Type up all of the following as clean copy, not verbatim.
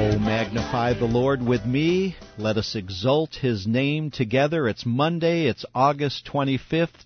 Oh, magnify the Lord with me. Let us exalt His name together. It's Monday. It's August 25th,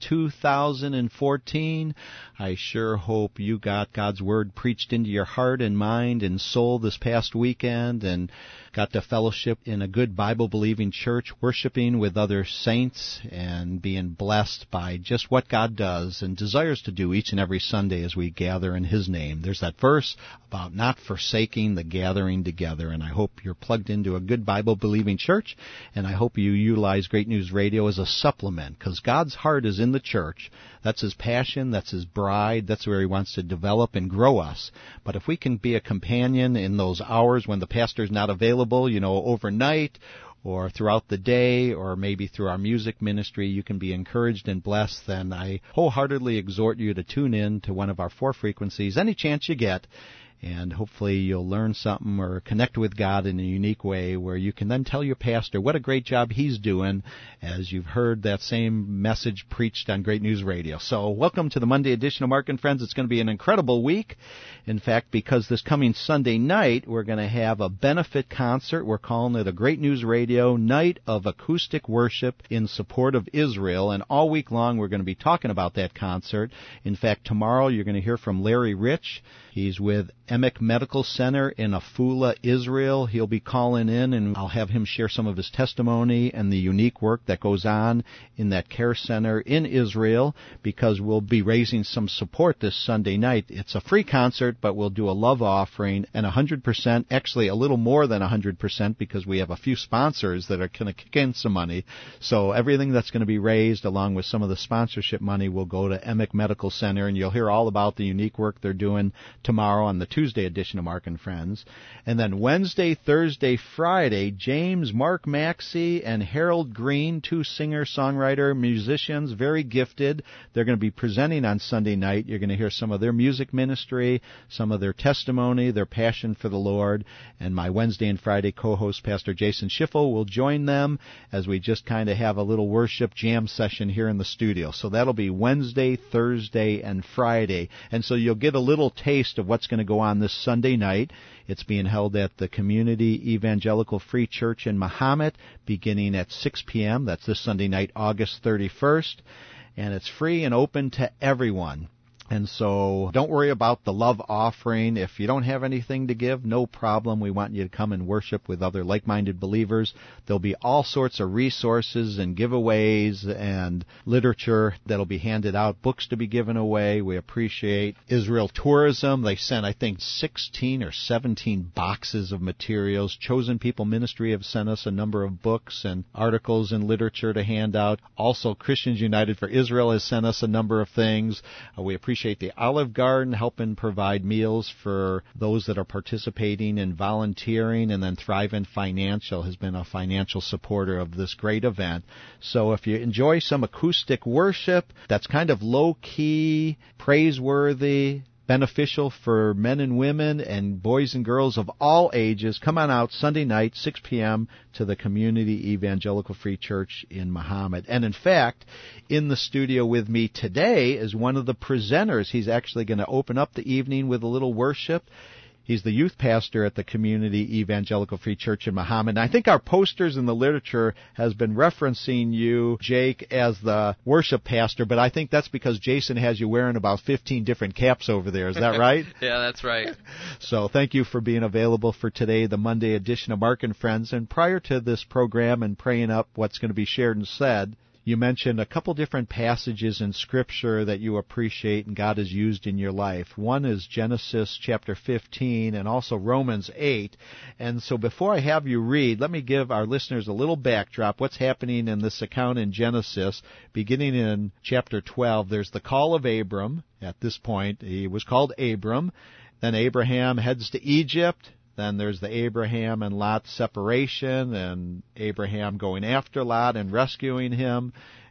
2014. I sure hope you got God's Word preached into your heart and mind and soul this past weekend and got to fellowship in a good Bible-believing church, worshiping with other saints and being blessed by just what God does and desires to do each and every Sunday as we gather in His name. There's that verse about not forsaking the gathering together, and I hope you're plugged into a good Bible-believing church, and I hope you utilize Great News Radio as a supplement, because God's heart is in the church. That's His passion, that's His bride, that's where He wants to develop and grow us. But if we can be a companion in those hours when the pastor's not available, overnight or throughout the day, or maybe through our music ministry, you can be encouraged and blessed, then I wholeheartedly exhort you to tune in to one of our 4 frequencies any chance you get. And hopefully you'll learn something or connect with God in a unique way where you can then tell your pastor what a great job he's doing as you've heard that same message preached on Great News Radio. So welcome to the Monday edition of Mark and Friends. It's going to be an incredible week. In fact, because this coming Sunday night, we're going to have a benefit concert. We're calling it a Great News Radio Night of Acoustic Worship in support of Israel. And all week long, we're going to be talking about that concert. In fact, tomorrow you're going to hear from Larry Rich. He's with Emek Medical Center in Afula, Israel. He'll be calling in, and I'll have him share some of his testimony and the unique work that goes on in that care center in Israel, because we'll be raising some support this Sunday night. It's a free concert, but we'll do a love offering, and 100%, actually a little more than 100%, because we have a few sponsors that are going to kick in some money. So everything that's going to be raised, along with some of the sponsorship money, will go to Emek Medical Center, and you'll hear all about the unique work they're doing tomorrow on the Tuesday edition of Mark and Friends. And then Wednesday, Thursday, Friday, James Mark Maxey and Harold Green, 2 singer-songwriter musicians, very gifted. They're going to be presenting on Sunday night. You're going to hear some of their music ministry, some of their testimony, their passion for the Lord. And my Wednesday and Friday co-host, Pastor Jason Schiffel, will join them as we just kind of have a little worship jam session here in the studio. So that'll be Wednesday, Thursday, and Friday. And so you'll get a little taste of what's going to go on this Sunday night. It's being held at the Community Evangelical Free Church in Mahomet, beginning at 6 p.m. That's this Sunday night, August 31st. And it's free and open to everyone. And so don't worry about the love offering. If you don't have anything to give, no problem. We want you to come and worship with other like-minded believers. There'll be all sorts of resources and giveaways and literature that'll be handed out, books to be given away. We appreciate Israel Tourism. They sent, I think, 16 or 17 boxes of materials. Chosen People Ministry have sent us a number of books and articles and literature to hand out. Also, Christians United for Israel has sent us a number of things. We appreciate the Olive Garden helping provide meals for those that are participating in volunteering, and then Thrivent Financial has been a financial supporter of this great event. So if you enjoy some acoustic worship that's kind of low-key, praiseworthy, beneficial for men and women and boys and girls of all ages, come on out Sunday night, 6 p.m., to the Community Evangelical Free Church in Mahomet. And in fact, in the studio with me today is one of the presenters. He's actually going to open up the evening with a little worship. He's the youth pastor at the Community Evangelical Free Church in Mahomet. And I think our posters in the literature has been referencing you, Jake, as the worship pastor, but I think that's because Jason has you wearing about 15 different caps over there. Is that right? Yeah, that's right. So thank you for being available for today, the Monday edition of Mark and Friends. And prior to this program and praying up what's going to be shared and said, you mentioned a couple different passages in Scripture that you appreciate and God has used in your life. One is Genesis chapter 15 and also Romans 8. And so before I have you read, let me give our listeners a little backdrop. What's happening in this account in Genesis? Beginning in chapter 12, there's the call of Abram. At this point, he was called Abram. Then Abraham heads to Egypt. Then there's the Abraham and Lot separation, and Abraham going after Lot and rescuing him.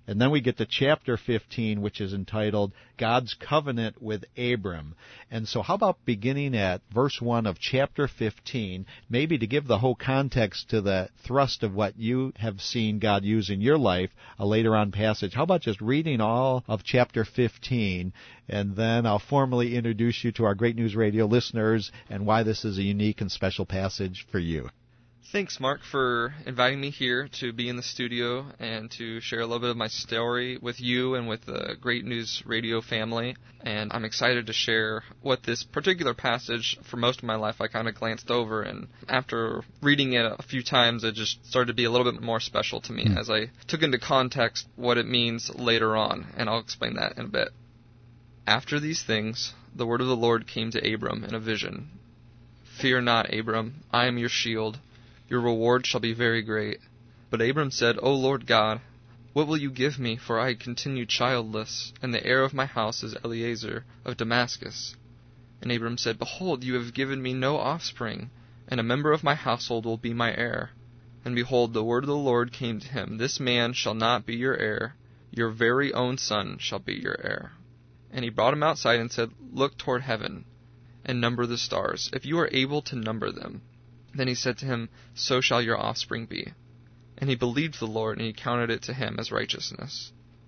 And then we get to chapter 15, which is entitled God's Covenant with Abram. And so how about beginning at verse 1 of chapter 15, maybe to give the whole context to the thrust of what you have seen God use in your life, a later on passage. How about just reading all of chapter 15, and then I'll formally introduce you to our Great News Radio listeners and why this is a unique and special passage for you. Thanks, Mark, for inviting me here to be in the studio and to share a little bit of my story with you and with the Great News Radio family. And I'm excited to share what this particular passage, for most of my life, I kind of glanced over. And after reading it a few times, it just started to be a little bit more special to me as I took into context what it means later on. And I'll explain that in a bit. After these things, the word of the Lord came to Abram in a vision. "Fear not, Abram, I am your shield. Your reward shall be very great." But Abram said, "O Lord God, what will you give me, for I continue childless, and the heir of my house is Eliezer of Damascus?" And Abram said, "Behold, you have given me no offspring, and a member of my household will be my heir." And behold, the word of the Lord came to him, "This man shall not be your heir, your very own son shall be your heir." And he brought him outside and said, "Look toward heaven, and number the stars, if you are able to number them." Then he said to him, "So shall your offspring be." And he believed the Lord, and he counted it to him as righteousness.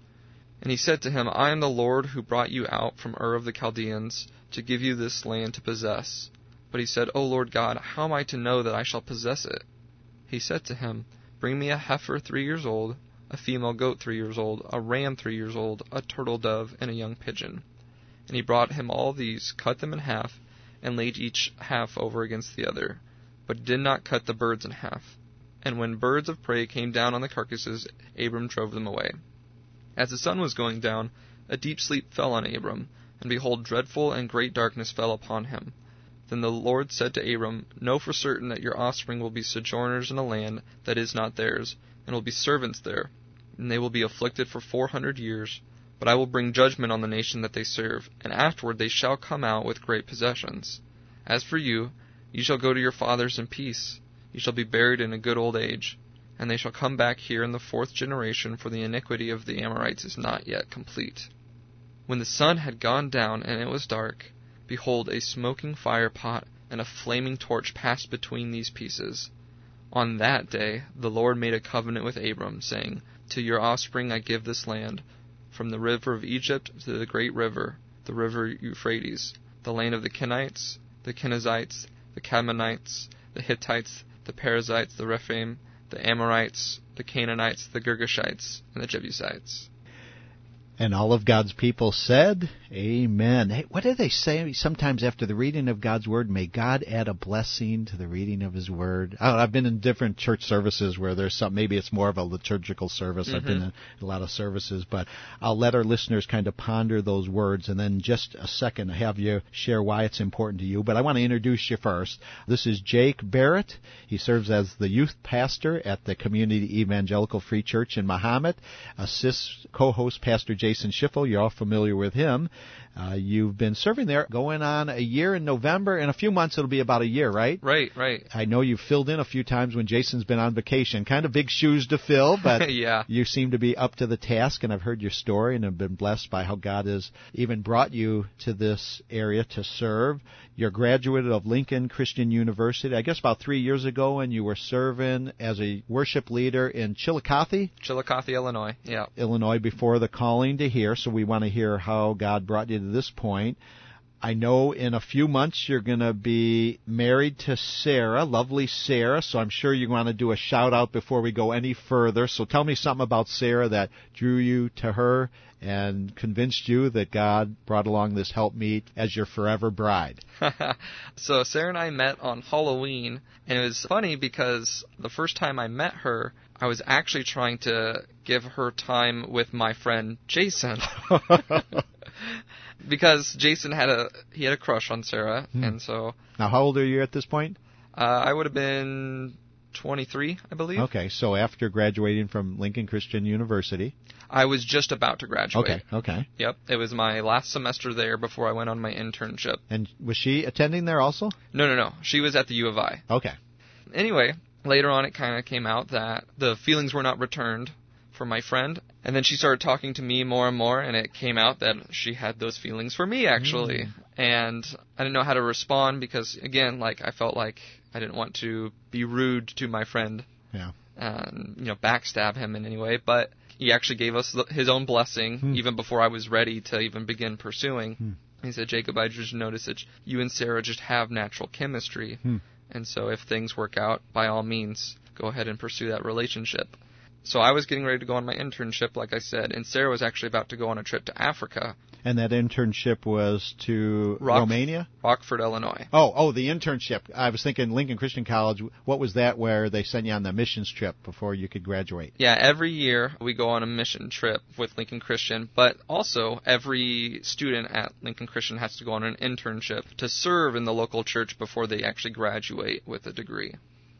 And he said to him, "I am the Lord who brought you out from Ur of the Chaldeans to give you this land to possess." But he said, "O Lord God, how am I to know that I shall possess it?" He said to him, "Bring me a heifer 3 years old, a female goat 3 years old, a ram 3 years old, a turtle dove, and a young pigeon." And he brought him all these, cut them in half, and laid each half over against the other, but did not cut the birds in half. And when birds of prey came down on the carcasses, Abram drove them away. As the sun was going down, a deep sleep fell on Abram, and behold, dreadful and great darkness fell upon him. Then the Lord said to Abram, "Know for certain that your offspring will be sojourners in a land that is not theirs, and will be servants there, and they will be afflicted for 400 years. But I will bring judgment on the nation that they serve, and afterward they shall come out with great possessions. As for you, you shall go to your fathers in peace. You shall be buried in a good old age. And they shall come back here in the 4th generation, for the iniquity of the Amorites is not yet complete." When the sun had gone down and it was dark, behold, a smoking fire pot and a flaming torch passed between these pieces. On that day the Lord made a covenant with Abram, saying, "To your offspring I give this land, from the river of Egypt to the great river, the river Euphrates, the land of the Kenites, the Kenizzites, the Kadmonites, the Hittites, the Perizzites, the Rephaim, the Amorites, the Canaanites, the Girgashites, and the Jebusites." And all of God's people said, Amen. Hey, what do they say sometimes after the reading of God's Word? May God add a blessing to the reading of His Word. I've been in different church services where there's some, maybe it's more of a liturgical service. I've been in a lot of services, but I'll let our listeners kind of ponder those words, and then just a second have you share why it's important to you. But I want to introduce you first. This is Jake Barrett. He serves as the youth pastor at the Community Evangelical Free Church in Mahomet. Assists co-host Pastor Jason Schiffel. You're all familiar with him. You've been serving there going on a year in November. In a few months, it'll be about a year, right? Right. I know you've filled in a few times when Jason's been on vacation. Kind of big shoes to fill, but yeah. You seem to be up to the task, and I've heard your story and have been blessed by how God has even brought you to this area to serve. You're a graduate of Lincoln Christian University, I guess about 3 years ago, and you were serving as a worship leader in Chillicothe, Illinois. Yeah. Illinois before the calling to here, so we want to hear how God brought you to this point. I know in a few months you're going to be married to Sarah, lovely Sarah, so I'm sure you want to do a shout-out before we go any further. So tell me something about Sarah that drew you to her and convinced you that God brought along this helpmeet as your forever bride. So Sarah and I met on Halloween, and it was funny because the first time I met her, I was actually trying to give her time with my friend Jason. Because Jason had a crush on Sarah, and so... Now, how old are you at this point? I would have been 23, I believe. Okay, so after graduating from Lincoln Christian University... I was just about to graduate. Okay. Yep, it was my last semester there before I went on my internship. And was she attending there also? No. She was at the U of I. Okay. Anyway, later on it kind of came out that the feelings were not returned for my friend. And then she started talking to me more and more, and it came out that she had those feelings for me, actually. And I didn't know how to respond because, again, like, I felt like I didn't want to be rude to my friend. Yeah. And, backstab him in any way. But he actually gave us his own blessing even before I was ready to even begin pursuing. He said, Jacob, I just noticed that you and Sarah just have natural chemistry. And so if things work out, by all means, go ahead and pursue that relationship. So I was getting ready to go on my internship, like I said, and Sarah was actually about to go on a trip to Africa. And that internship was to Romania? Rockford, Illinois. Oh, the internship. I was thinking Lincoln Christian College. What was that where they sent you on the missions trip before you could graduate? Yeah, every year we go on a mission trip with Lincoln Christian, but also every student at Lincoln Christian has to go on an internship to serve in the local church before they actually graduate with a degree.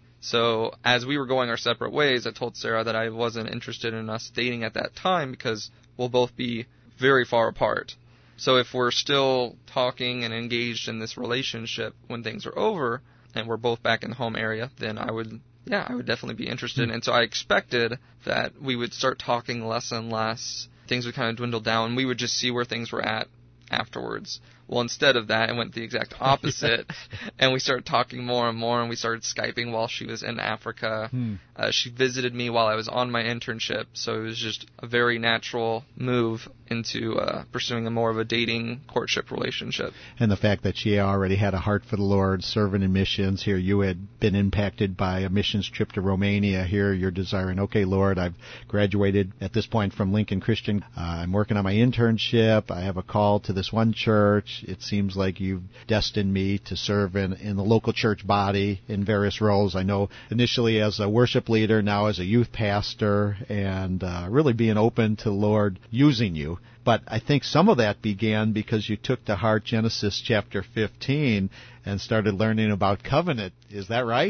So as we were going our separate ways, I told Sarah that I wasn't interested in us dating at that time because we'll both be very far apart. So if we're still talking and engaged in this relationship when things are over and we're both back in the home area, then I would definitely be interested. And so I expected that we would start talking less and less. Things would kind of dwindle down. We would just see where things were at afterwards. Well, instead of that, it went the exact opposite, and we started talking more and more, and we started Skyping while she was in Africa. She visited me while I was on my internship, so it was just a very natural move into pursuing a more of a dating courtship relationship. And the fact that she already had a heart for the Lord, serving in missions. Here you had been impacted by a missions trip to Romania. Here you're desiring, okay, Lord, I've graduated at this point from Lincoln Christian. I'm working on my internship. I have a call to this one church. It seems like you've destined me to serve in the local church body in various roles. I know initially as a worship leader, now as a youth pastor, and really being open to the Lord using you. But I think some of that began because you took to heart Genesis chapter 15 and started learning about covenant. Is that right?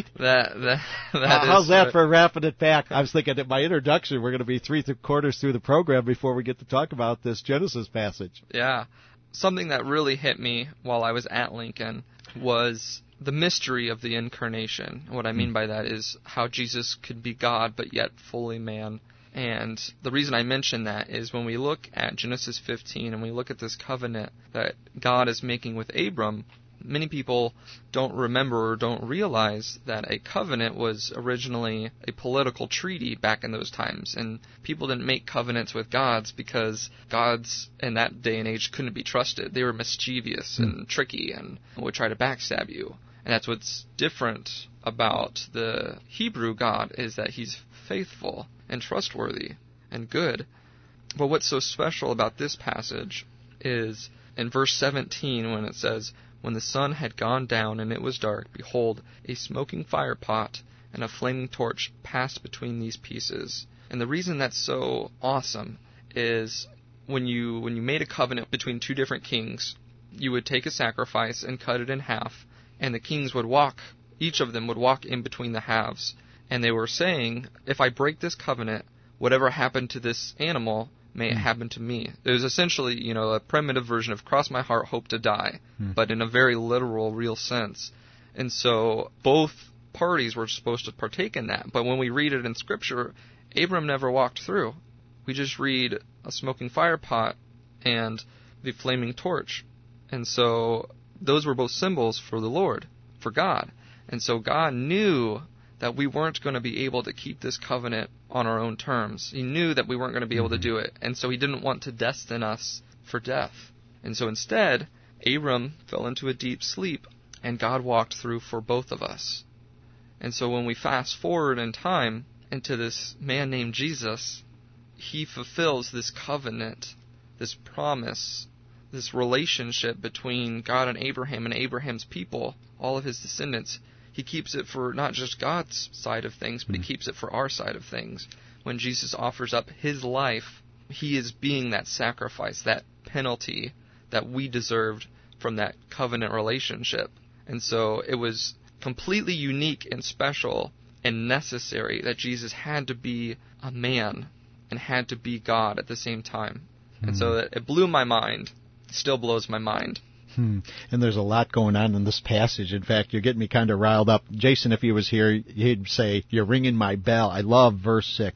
How's that for wrapping it back? I was thinking at my introduction, we're going to be 3/4 through the program before we get to talk about this Genesis passage. Yeah. Something that really hit me while I was at Lincoln was the mystery of the incarnation. What I mean by that is how Jesus could be God but yet fully man. And the reason I mention that is when we look at Genesis 15 and we look at this covenant that God is making with Abram, many people don't remember or don't realize that a covenant was originally a political treaty back in those times. And people didn't make covenants with gods because gods in that day and age couldn't be trusted. They were mischievous and tricky and would try to backstab you. And that's what's different about the Hebrew God, is that he's faithful and trustworthy and good. But what's so special about this passage is in verse 17 when it says, "When the sun had gone down and it was dark, behold, a smoking firepot and a flaming torch passed between these pieces." And the reason that's so awesome is when you made a covenant between two different kings, you would take a sacrifice and cut it in half, and the kings would walk, each of them would walk in between the halves. And they were saying, if I break this covenant, whatever happened to this animal, may it happen to me. It was essentially, a primitive version of cross my heart, hope to die, but in a very literal, real sense. And so both parties were supposed to partake in that. But when we read it in Scripture, Abram never walked through. We just read a smoking firepot and the flaming torch. And so those were both symbols for the Lord, for God. And so God knew that we weren't going to be able to keep this covenant on our own terms. He knew that we weren't going to be able to do it, and so he didn't want to destine us for death. And so instead, Abram fell into a deep sleep, and God walked through for both of us. And so when we fast forward in time into this man named Jesus, he fulfills this covenant, this promise, this relationship between God and Abraham's people, all of his descendants. He keeps it for not just God's side of things, but he keeps it for our side of things. When Jesus offers up his life, he is being that sacrifice, that penalty that we deserved from that covenant relationship. And so it was completely unique and special and necessary that Jesus had to be a man and had to be God at the same time. And so it blew my mind, still blows my mind. And there's a lot going on in this passage. In fact, you're getting me kind of riled up. Jason, if he was here, he'd say, "You're ringing my bell." I love verse 6.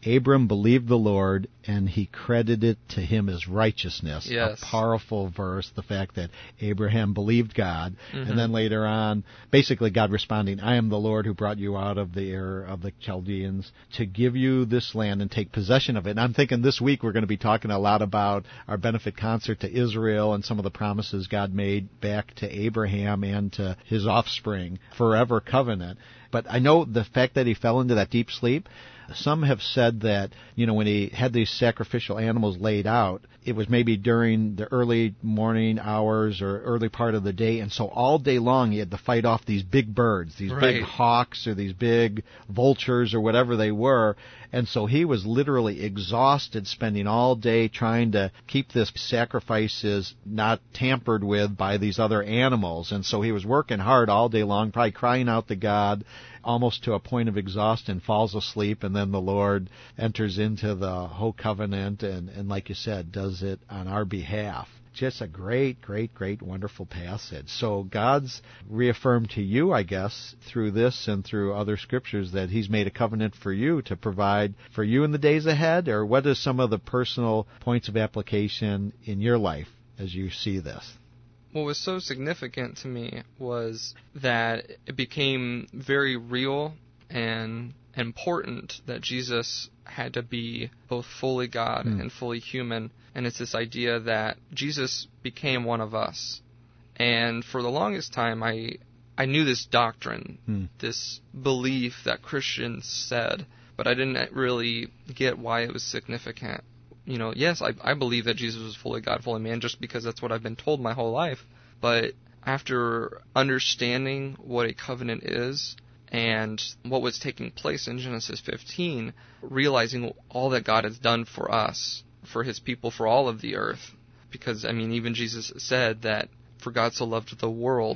Abram believed the Lord, and he credited it to him as righteousness. Yes. A powerful verse, the fact that Abraham believed God. And then later on, basically God responding, I am the Lord who brought you out of the Ur of the Chaldeans to give you this land and take possession of it. And I'm thinking this week we're going to be talking a lot about our benefit concert to Israel and some of the promises God made back to Abraham and to his offspring, forever covenant. But I know the fact that he fell into that deep sleep, some have said that, when he had these sacrificial animals laid out, it was maybe during the early morning hours or early part of the day, and so all day long he had to fight off these big birds, these big hawks or these big vultures or whatever they were, and so he was literally exhausted spending all day trying to keep this sacrifices not tampered with by these other animals, and so he was working hard all day long, probably crying out to God, almost to a point of exhaustion, falls asleep, and then the Lord enters into the whole covenant and like you said, does it on our behalf. Just a great, great, great, wonderful passage. So God's reaffirmed to you, I guess, through this and through other scriptures that He's made a covenant for you to provide for you in the days ahead? Or what are some of the personal points of application in your life as you see this? What was so significant to me was that it became very real and important that Jesus had to be both fully God and fully human. And it's this idea that Jesus became one of us. And for the longest time, I knew this doctrine, this belief that Christians said, but I didn't really get why it was significant. Yes, I believe that Jesus was fully God, fully man, just because that's what I've been told my whole life. But after understanding what a covenant is and what was taking place in Genesis 15, realizing all that God has done for us, for His people, for all of the earth, because, even Jesus said that for God so loved the world,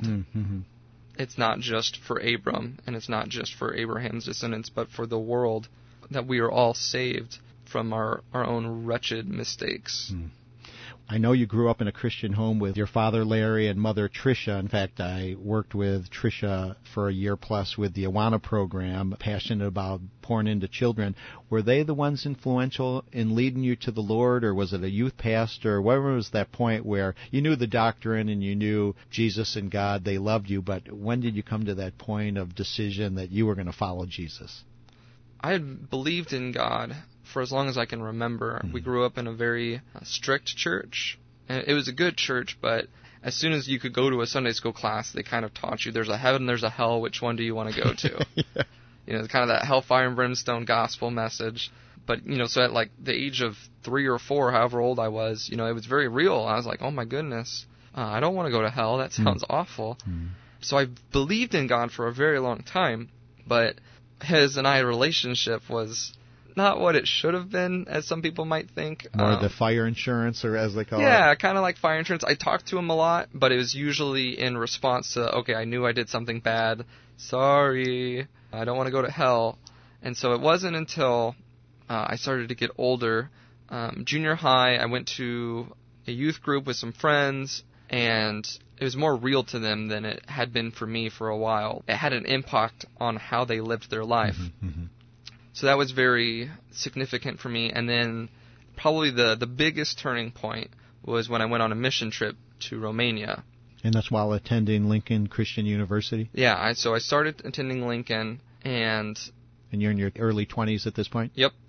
it's not just for Abram, and it's not just for Abraham's descendants, but for the world, that we are all saved from our own wretched mistakes. I know you grew up in a Christian home with your father, Larry, and mother, Tricia. In fact, I worked with Tricia for a year plus with the Awana program, passionate about pouring into children. Were they the ones influential in leading you to the Lord, or was it a youth pastor? Where was that point where you knew the doctrine and you knew Jesus and God, they loved you, but when did you come to that point of decision that you were going to follow Jesus? I had believed in God for as long as I can remember. We grew up in a very strict church. And it was a good church, but as soon as you could go to a Sunday school class, they kind of taught you there's a heaven, there's a hell, which one do you want to go to? Kind of that hellfire and brimstone gospel message. But, so at like the age of 3 or 4, however old I was, it was very real. I was like, oh my goodness, I don't want to go to hell. That sounds awful. So I believed in God for a very long time, but his and I relationship was not what it should have been, as some people might think. More the fire insurance, or as they call it? Yeah, kind of like fire insurance. I talked to him a lot, but it was usually in response to, okay, I knew I did something bad. Sorry, I don't want to go to hell. And so it wasn't until I started to get older, junior high, I went to a youth group with some friends, and it was more real to them than it had been for me for a while. It had an impact on how they lived their life. So that was very significant for me. And then probably the biggest turning point was when I went on a mission trip to Romania. And that's while attending Lincoln Christian University? Yeah, so I started attending Lincoln, and you're in your early 20s at this point? Yep.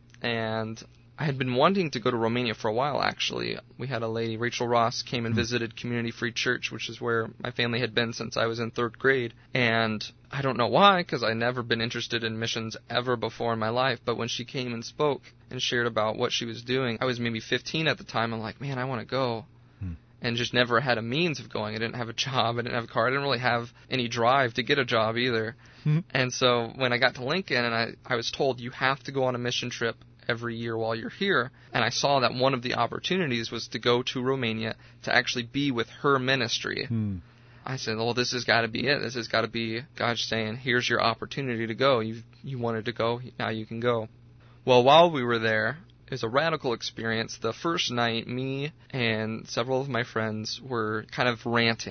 And I had been wanting to go to Romania for a while, actually. We had a lady, Rachel Ross, came and visited Community Free Church, which is where my family had been since I was in 3rd grade. And I don't know why, because I'd never been interested in missions ever before in my life. But when she came and spoke and shared about what she was doing, I was maybe 15 at the time. I'm like, man, I want to go. And just never had a means of going. I didn't have a job. I didn't have a car. I didn't really have any drive to get a job either. And so when I got to Lincoln, and I was told, you have to go on a mission trip every year while you're here. And I saw that one of the opportunities was to go to Romania to actually be with her ministry. I said, well, this has got to be it. This has got to be God saying, here's your opportunity to go. You wanted to go. Now you can go. Well, while we were there, it was a radical experience. The first night, me and several of my friends were kind of ranting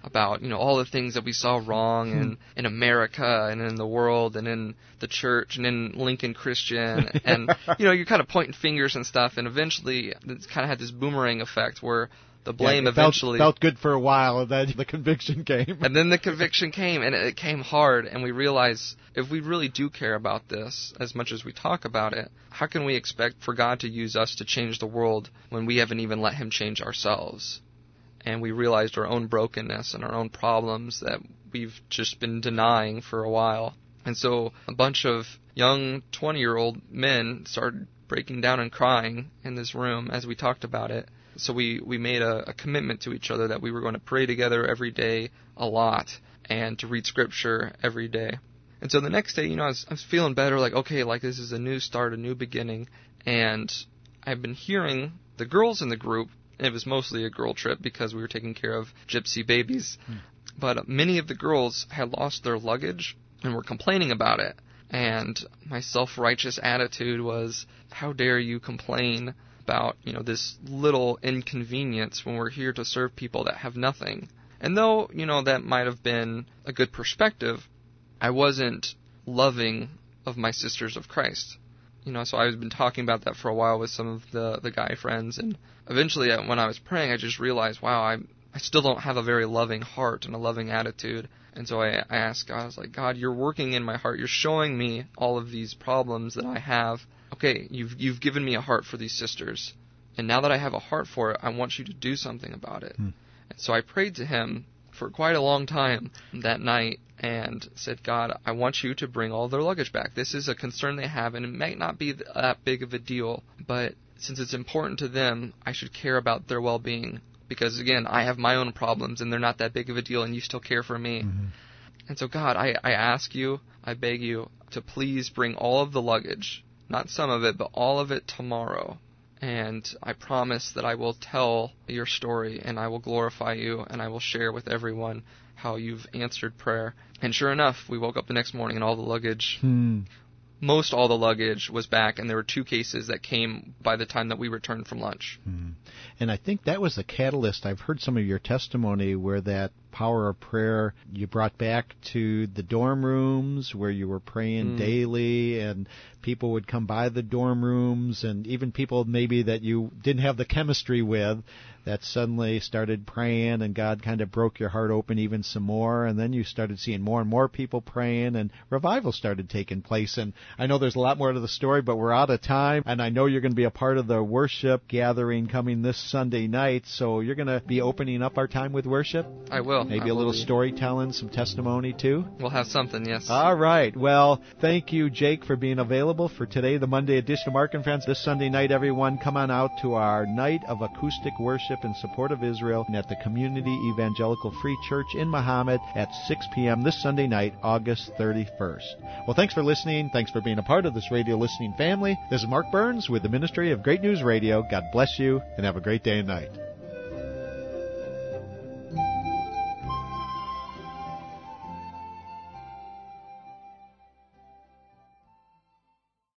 about, all the things that we saw wrong in America and in the world and in the church and in Lincoln Christian. And, you're kind of pointing fingers and stuff, and eventually it's kind of had this boomerang effect where the blame eventually felt good for a while, and then the conviction came. And then the conviction came, and it came hard, and we realized if we really do care about this as much as we talk about it, how can we expect for God to use us to change the world when we haven't even let Him change ourselves? And we realized our own brokenness and our own problems that we've just been denying for a while. And so a bunch of young 20-year-old men started breaking down and crying in this room as we talked about it. So we made a commitment to each other that we were going to pray together every day a lot and to read Scripture every day. And so the next day, I was feeling better, like, okay, like this is a new start, a new beginning. And I've been hearing the girls in the group. It was mostly a girl trip because we were taking care of gypsy babies. But many of the girls had lost their luggage and were complaining about it. And my self-righteous attitude was, how dare you complain about, this little inconvenience when we're here to serve people that have nothing. And though, that might have been a good perspective, I wasn't loving of my sisters of Christ. So I've been talking about that for a while with some of the guy friends, and eventually when I was praying, I just realized, wow, I still don't have a very loving heart and a loving attitude. And so I asked God, I was like, God, you're working in my heart. You're showing me all of these problems that I have. Okay, you've given me a heart for these sisters, and now that I have a heart for it, I want you to do something about it. And so I prayed to Him for quite a long time that night and said, God, I want you to bring all their luggage back. This is a concern they have, and it might not be that big of a deal, but since it's important to them, I should care about their well-being. Because, again, I have my own problems, and they're not that big of a deal, and you still care for me. And so, God, I ask you, I beg you, to please bring all of the luggage, not some of it, but all of it tomorrow. And I promise that I will tell your story, and I will glorify you, and I will share with everyone how you've answered prayer. And sure enough, we woke up the next morning, and all the luggage, most all the luggage was back, and there were 2 cases that came by the time that we returned from lunch. And I think that was the catalyst. I've heard some of your testimony where that power of prayer you brought back to the dorm rooms where you were praying daily, and people would come by the dorm rooms, and even people maybe that you didn't have the chemistry with that suddenly started praying, and God kind of broke your heart open even some more, and then you started seeing more and more people praying, and revival started taking place. And I know there's a lot more to the story, but we're out of time, and I know you're going to be a part of the worship gathering coming this Sunday night, so you're going to be opening up our time with worship? I will. Maybe a little storytelling, some testimony too? We'll have something, yes. All right. Well, thank you, Jake, for being available for today, the Monday edition of Mark and Friends. This Sunday night, everyone, come on out to our night of acoustic worship in support of Israel at the Community Evangelical Free Church in Muhammad at 6 p.m. this Sunday night, August 31st. Well, thanks for listening. Thanks for being a part of this radio listening family. This is Mark Burns with the Ministry of Great News Radio. God bless you, and have a great day and night.